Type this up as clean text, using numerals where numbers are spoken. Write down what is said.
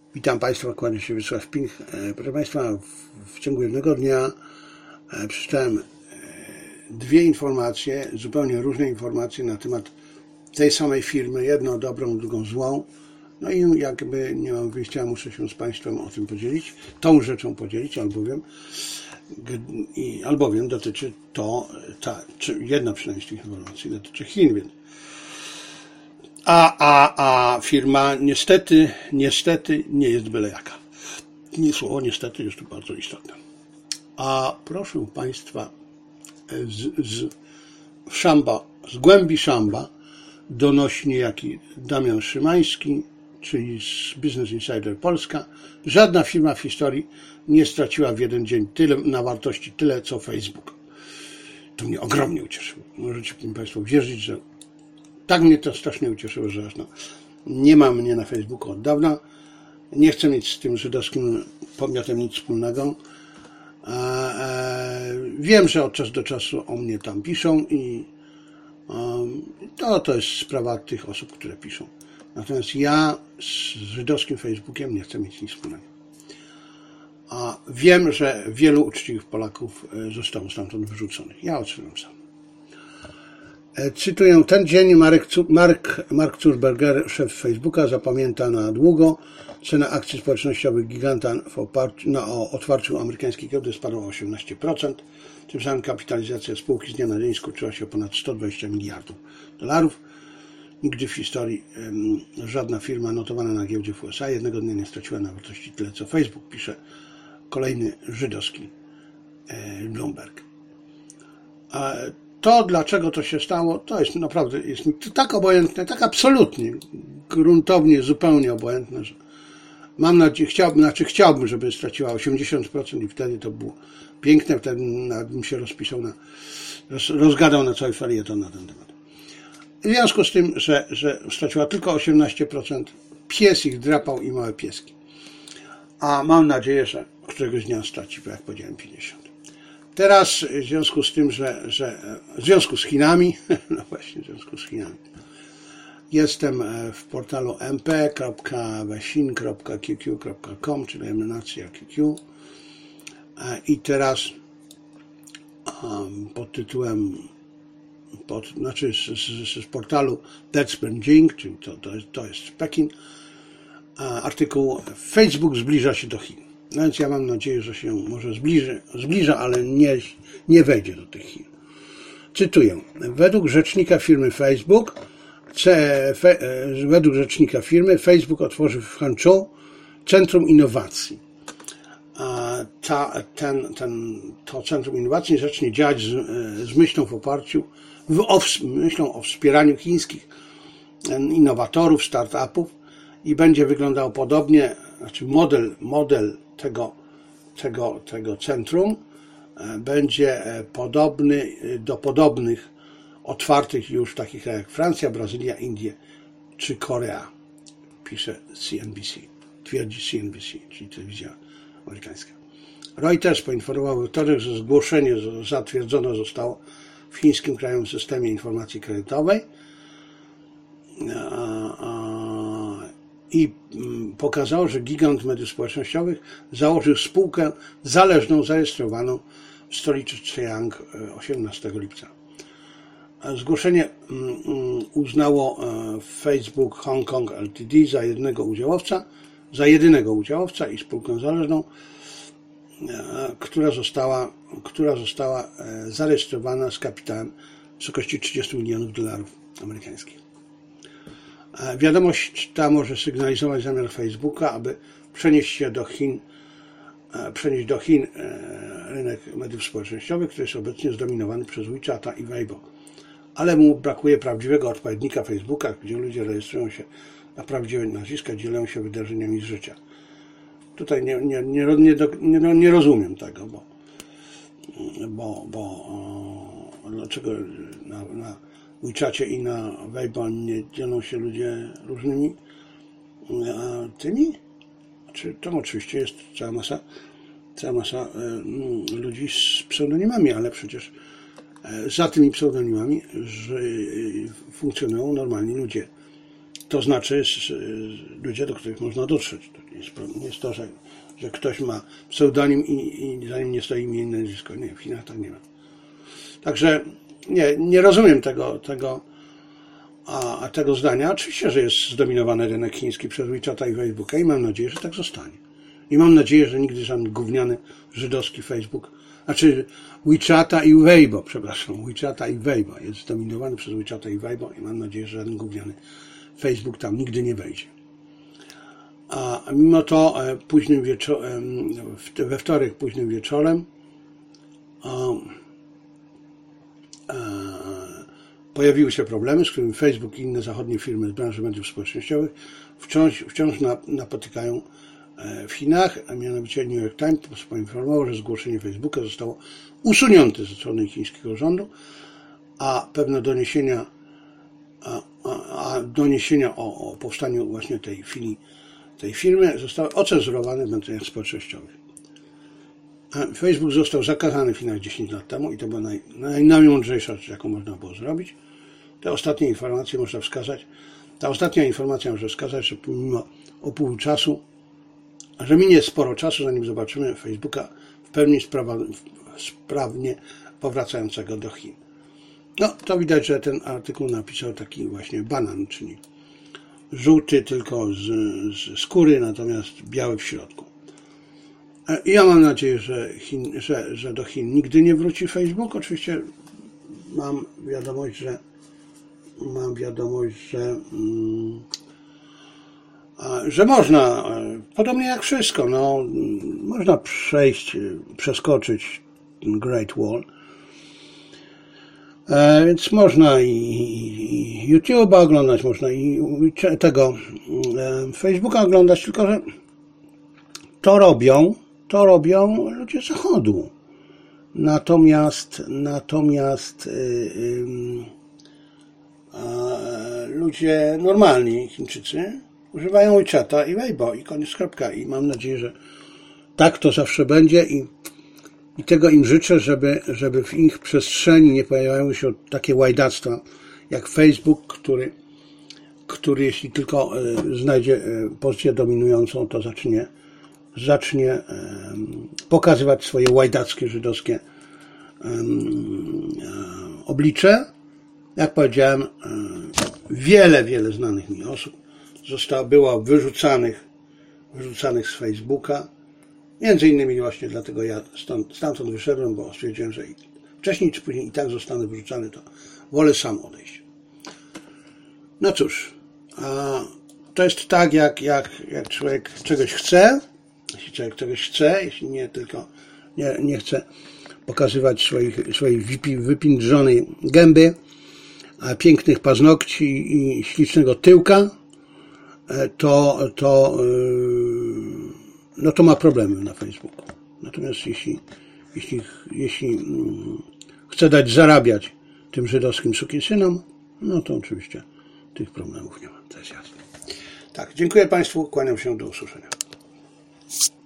Witam Państwa, kłaniam się Wiesław Pink. Proszę Państwa, w ciągu jednego dnia przeczytałem dwie informacje, zupełnie różne informacje na temat tej samej firmy, jedną dobrą, drugą złą. No i jakby nie mam wyjścia, muszę się z Państwem o tym podzielić, tą rzeczą podzielić, albowiem dotyczy to, jedna przynajmniej z tych informacji dotyczy Chin, więc. A firma niestety nie jest byle jaka. Słowo niestety jest tu bardzo istotne. A proszę Państwa, z głębi Szamba donosi niejaki Damian Szymański, czyli z Business Insider Polska. Żadna firma w historii nie straciła w jeden dzień tyle na wartości, tyle co Facebook. To mnie ogromnie ucieszyło. Możecie mi Państwo wierzyć, że tak mnie to strasznie ucieszyło, że aż nie ma mnie na Facebooku od dawna. Nie chcę mieć z tym żydowskim podmiotem nic wspólnego. Wiem, że od czasu do czasu o mnie tam piszą i to jest sprawa tych osób, które piszą. Natomiast ja z żydowskim Facebookiem nie chcę mieć nic wspólnego. A wiem, że wielu uczciwych Polaków zostało stamtąd wyrzuconych. Ja odszedłem sam. Cytuję, ten dzień Mark Zuckerberg, szef Facebooka, zapamięta na długo. Cena akcji społecznościowych giganta o otwarciu amerykańskiej giełdy spadła o 18%. Tym samym kapitalizacja spółki z dnia na dzień skurczyła się o ponad 120 miliardów dolarów. Nigdy w historii żadna firma notowana na giełdzie w USA jednego dnia nie straciła na wartości tyle co Facebook, pisze kolejny żydowski Bloomberg. To, dlaczego to się stało, to jest naprawdę jest mi tak obojętne, tak absolutnie, gruntownie, zupełnie obojętne, że mam nadzieję, chciałbym, żeby straciła 80% i wtedy to było piękne, wtedy nawet bym się rozgadał na cały felieton na ten temat. W związku z tym, że straciła tylko 18%, pies ich drapał i małe pieski. A mam nadzieję, że któregoś dnia straci, bo jak powiedziałem, 50%. Teraz w związku z tym, w związku z Chinami, no właśnie w związku z Chinami, jestem w portalu mp.wesin.qq.com, czyli emanacja QQ, i teraz pod tytułem, z portalu That's Beijing, czyli to jest Pekin, artykuł Facebook zbliża się do Chin. No więc ja mam nadzieję, że się może zbliża, ale nie wejdzie do tych Chin. Cytuję. Według rzecznika firmy Facebook otworzy w Hangzhou Centrum Innowacji. To Centrum Innowacji zacznie działać z myślą myślą o wspieraniu chińskich innowatorów, startupów i będzie wyglądał podobnie, znaczy model tego centrum będzie podobny do podobnych otwartych już takich jak Francja, Brazylia, Indie czy Korea, pisze CNBC, twierdzi CNBC, czyli telewizja amerykańska. Reuters poinformował we wtorek, że zgłoszenie zatwierdzone zostało w chińskim krajowym systemie informacji kredytowej i pokazało, że gigant mediów społecznościowych założył spółkę zależną, zarejestrowaną w stolicy Chiang 18 lipca. Zgłoszenie uznało Facebook Hong Kong Ltd. za jedynego udziałowca i spółkę zależną, która została zarejestrowana z kapitałem w wysokości 30 milionów dolarów amerykańskich. Wiadomość ta może sygnalizować zamiar Facebooka, aby przenieść do Chin rynek mediów społecznościowych, który jest obecnie zdominowany przez WeChata i Weibo. Ale mu brakuje prawdziwego odpowiednika Facebooka, gdzie ludzie rejestrują się na prawdziwe nazwiska, dzielą się wydarzeniami z życia. Tutaj nie rozumiem tego, bo dlaczego na WeChacie i na Weibo nie dzielą się ludzie różnymi tymi? Tam oczywiście jest cała masa ludzi z pseudonimami, ale przecież za tymi pseudonimami funkcjonują normalni ludzie. to znaczy ludzie, do których można dotrzeć. To nie jest to, że ktoś ma pseudonim i za nim nie stoi imię i nazwisko. Nie, w Chinach tak nie ma. Także nie rozumiem tego zdania. Oczywiście, że jest zdominowany rynek chiński przez WeChata i Facebooka i mam nadzieję, że tak zostanie. I mam nadzieję, że nigdy żaden gówniany żydowski Facebook, znaczy WeChata i Weibo, przepraszam, WeChata i Weibo jest zdominowany przez WeChata i Weibo i mam nadzieję, że żaden gówniany Facebook tam nigdy nie wejdzie. A mimo to późnym wieczorem, we wtorek późnym wieczorem pojawiły się problemy, z którymi Facebook i inne zachodnie firmy z branży mediów społecznościowych wciąż napotykają w Chinach, a mianowicie New York Times poinformował, że zgłoszenie Facebooka zostało usunięte ze strony chińskiego rządu, a pewne doniesienia o powstaniu właśnie tej firmy zostały ocenzurowane w mediach społecznościowych. Facebook został zakazany w Chinach 10 lat temu i to była najmądrzejsza rzecz, jaką można było zrobić. Ta ostatnia informacja może wskazać, że pomimo upływu czasu, że minie sporo czasu, zanim zobaczymy Facebooka w pełni sprawnie powracającego do Chin. No, to widać, że ten artykuł napisał taki właśnie banan, czyli żółty tylko z skóry, natomiast biały w środku. Ja mam nadzieję, że do Chin nigdy nie wróci Facebook. Oczywiście mam wiadomość, że można, podobnie jak wszystko, no, można przeskoczyć Great Wall. Więc można i YouTube'a oglądać, można i tego Facebooka oglądać, tylko że to robią ludzie z Zachodu. Natomiast ludzie normalni, Chińczycy, używają WeChata i Weibo i koniec, kropka. I mam nadzieję, że tak to zawsze będzie i tego im życzę, żeby w ich przestrzeni nie pojawiały się takie łajdactwa jak Facebook, który jeśli tylko znajdzie pozycję dominującą, to zacznie pokazywać swoje łajdackie, żydowskie oblicze. Jak powiedziałem, wiele znanych mi osób było wyrzucanych z Facebooka. Między innymi właśnie dlatego ja stamtąd wyszedłem, bo stwierdziłem, że wcześniej czy później i tak zostanę wyrzucany, to wolę sam odejść. No cóż, to jest tak, jak człowiek czegoś chce, jeśli nie chce pokazywać swojej wypindrzonej gęby, pięknych paznokci i ślicznego tyłka, to ma problemy na Facebooku. Natomiast jeśli chce dać zarabiać tym żydowskim sukinsynom, no to oczywiście tych problemów nie ma. To jest jasne. Tak, dziękuję Państwu, kłaniam się, do usłyszenia.